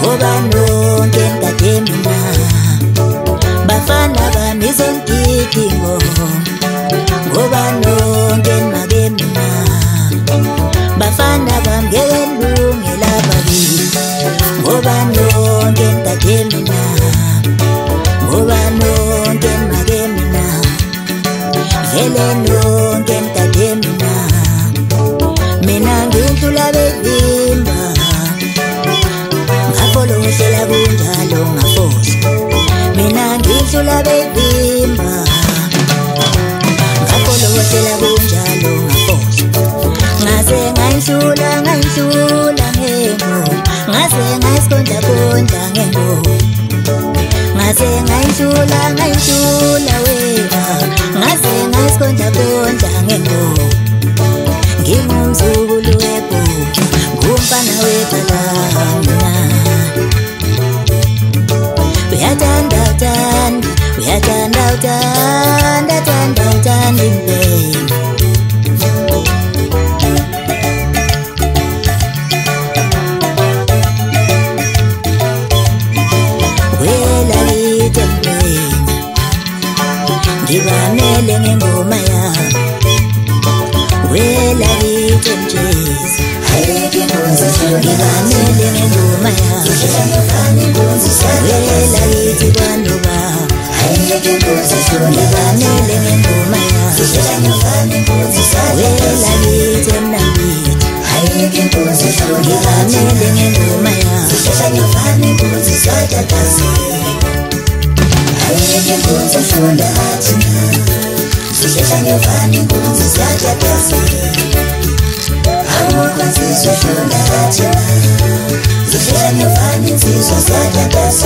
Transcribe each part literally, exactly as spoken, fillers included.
ngoba nonke nkade mina bafana bami zonkidingo ngoba nonke make mina bafana bami ngelungela babili ngoba nonke nkade mina ngoba nonke make mina vele nonke nkade mina mina ngintula bevimba ngafolo ngihlela kunjalo ngafosa mina ngintula bevimba ngafolo ngihlela kunjalo ngafosa ngase ngayisula ngayisula ngengo ngase ngayiskonda konda ngengo ngase ngayisula ngayisula wena ngase ngayiskonda konda ngengo ngingumzukulu webhuka ngumfana webalana uyathanda uthanda uyathanda uthanda thanda uthanda impela wela lithi mpela ngibamele ngengoma yami wela lithi mjezi ngibamele ngengoma yami wela lithi kwanoba ngibamele ngengoma yami wela lithi mnambithi ngibamele ngengoma yami Sishesha nyumbani nguzo ziyajadasa Amukwa nzizwa shula hachima Sishesha nyumbani nzizwa ziyajadasa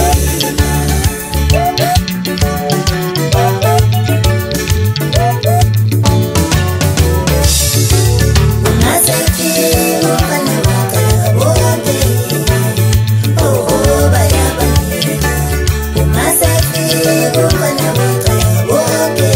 Unazeki umfana wakala wote Oh oh bayabani Unazeki umfana wakala wote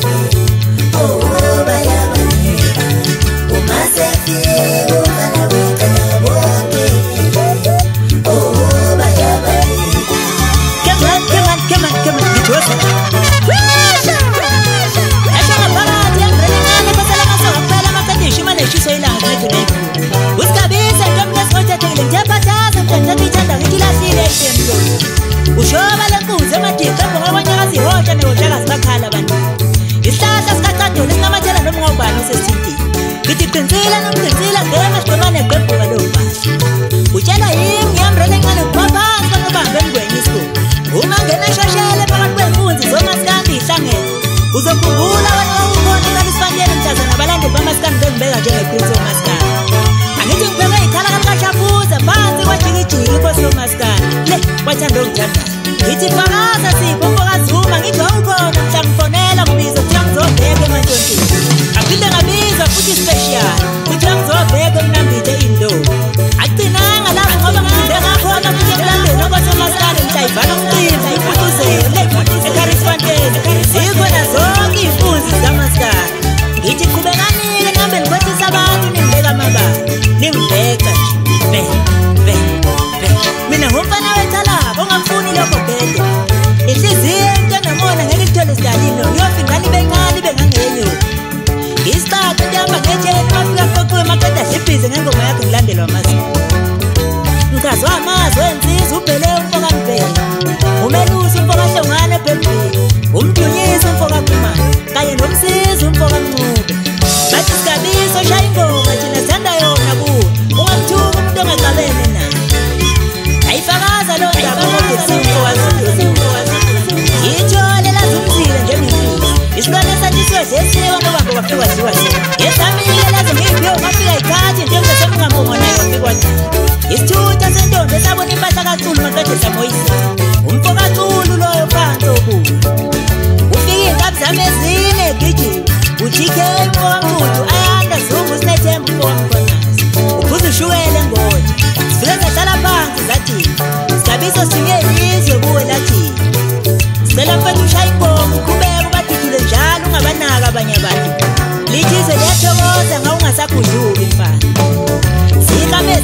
Ushoba lenkuzi emadika ngoba abanyakazi ihosha nehoshakazi bakhala bantu isihlahla sikacado lesingamathela noma ngobani osesithini ngithi qinisile nomqinisile ngema sigqemane gqebhuka lobasha utshela yimi ngiyamrele encane kuphansi kanobambe engwenye isikole uma ngena eshashele phakathi kwenkunzi zomasikandi ihlangene uzokhumbula wena wawubona ukalisifanyele mhlazana abalandeli bamasikandi bengibeka njengeprinsi yomasikandi angithi ngipheke ikhala kalikashapuza phansi kwajikijiki inkosi yomasikandi le kwathanda ongithandayo ngithi fakaza sipho mbokazuma ngithi wawukhona mhla ngifonela kubiza kuthiwa ngizobheka emantontini aphinde ngabiza futhi special kuthiwa ngizobheka emnambithe indoda agcinanga lapho ngoba ngiphinde ngakhona futhi emlandweni okosomasikandi mhlayivala umcimbi ifutuzele eKarisfontein zikhona zonke iy'mpunzi zikamasikandi ngithi qhubekanike nihambe nikwehlisa abantu ningibeka amabala ningibheka nje ve ve ve mina ngumfana wethalaba ongafuni lokho bhede inhliziyo into enomona ngeke ikuthole sidalini ngiyofingani bencane bengangenyo isithathu ndihamba ngejeni mafika fokuwe maqeda dlibhize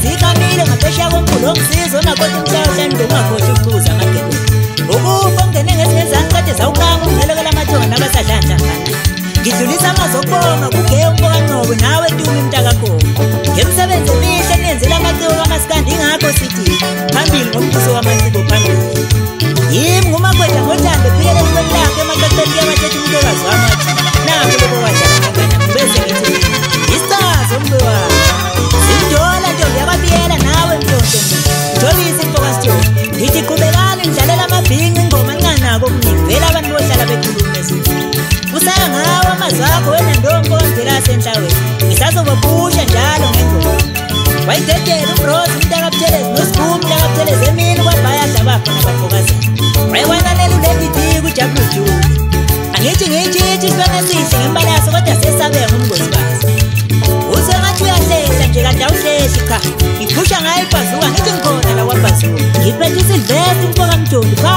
zikamile ngaphesheya komkhulu ongisizo nakodwa umhlawuhlani ngokungakhohlwa ukubuza amagebe ukufa ongene ngesingezansi kade zawukanga ungelekela amathonga nabasadlanja ngana ngidlulisa amazwi okubonga kugeyo umbokaNqobo nawe Ntumi Mntakagoma ngemsebenzi emihle niyenzela amaciko kamasikandi ingakho sithi phambili ngombuso wamasiko phambili yimi nguMagwedla ngothando phikele kwelakhe emaqaqeni yabathetha umntokazi wami wathi nakho lobo wadlala ngibese ngithi isazo mbewa simdola ntombi yakabiyela nawe mhlonto njolisa imfokasitho ngithi qhubekani ngidlalela amabhinqa ingoma ncanako okuningi vele abantu bohlala bekhulume esithi usaya ngawo amazwi akho wena ndombo ngivela senhlaweni ngisazobabusha njalo ngengoma wayidedela uMrose umntakabuthelezi noSikhumi umntakabuthelezi emini kwabhayadla bakhona bafokazana wayekwananela uLady kuJabulile Juli angithi ngiyitshithi isibane sihle ngembalaso kodwa sesabeka ngumngosikazi usengathi uyahlehla nje kanti awuhlehli cha ngiphusha ngayo ibhazuka ngithi ngikhona la kwabhazuka ngiphethe isilvesi umfoka Mjoli